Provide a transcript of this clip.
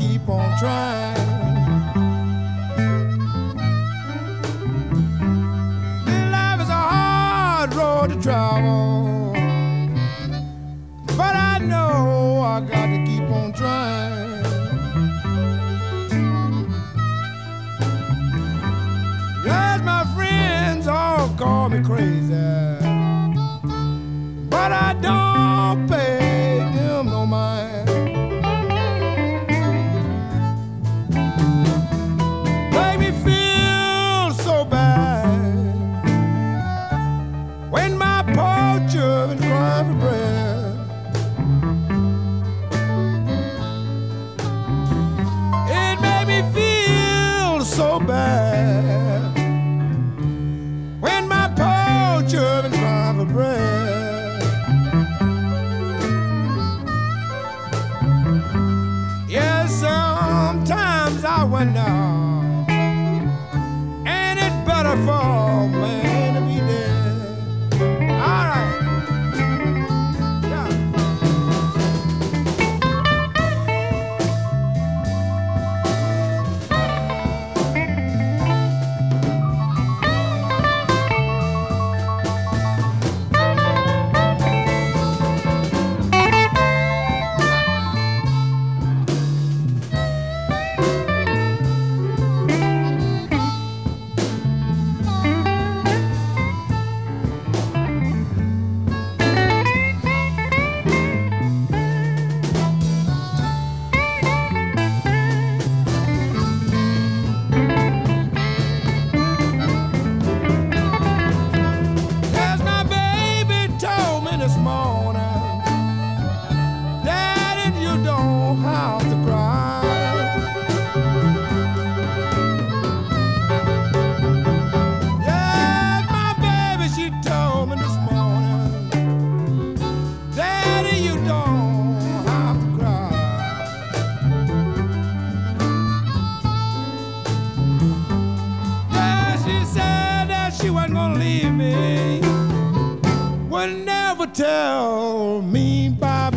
keep on trying. This life is a hard road to travel, but I know I got to keep on trying. Yes, my friends all call me crazy, but I don't pay them no mind. Make me feel so bad when my poor children cry for bread. It made me feel so bad when my poor children cry for bread. Yes, sometimes I wonder, ain't it better for a man to be dead? All right. Yeah. Yes, my baby told me this morning, Daddy, you don't have to cry. Yes, my baby, she told me this morning, Daddy, you don't have to cry. Yeah, she said that she wasn't gonna leave me, would never tell me bye